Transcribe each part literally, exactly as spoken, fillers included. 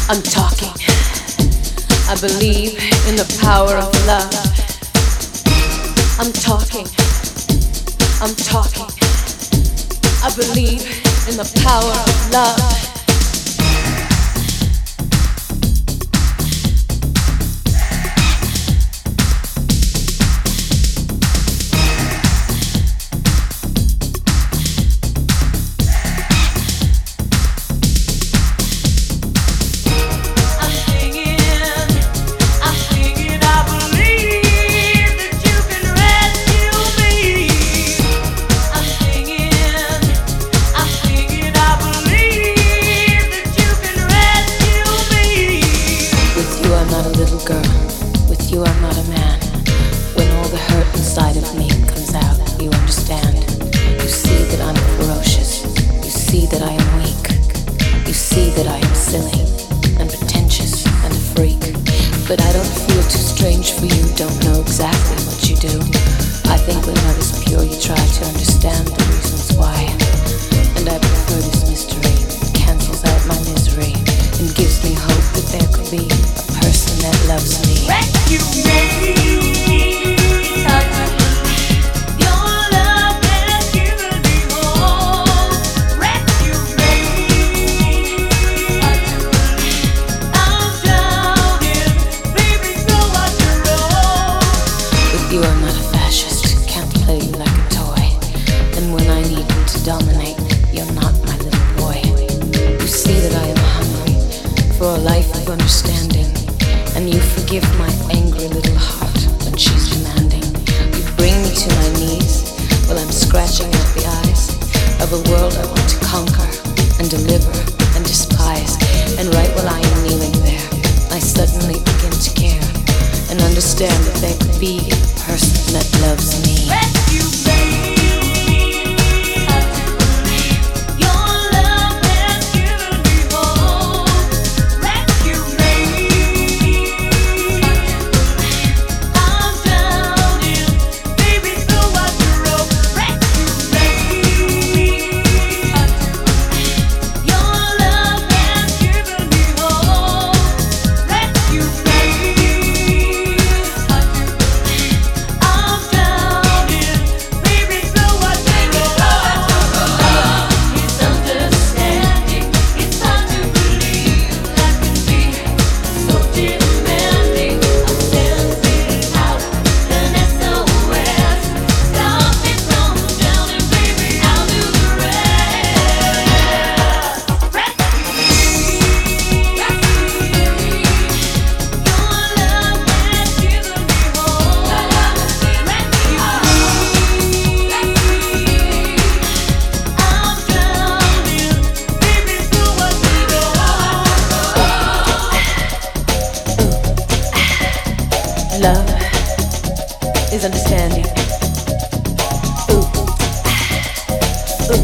I'm talking. I believe in the power of love. I'm talking. I'm talking. I believe in the power of love. Love is understanding. Ooh. Ooh.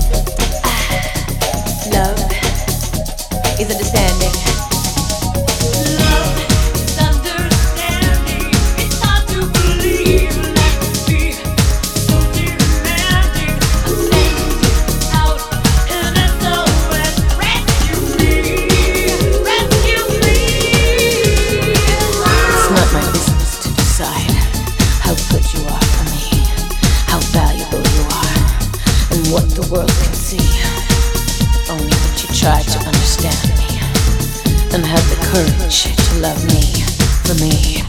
Love is understanding. Love is understanding. It's hard to believe life can be so demanding. I'm sending out an S O S. Rescue me, rescue me. It's not my business to decide how good you are for me, how valuable you are, and what the world can see. Only that you try to understand me and have the courage to love me for me.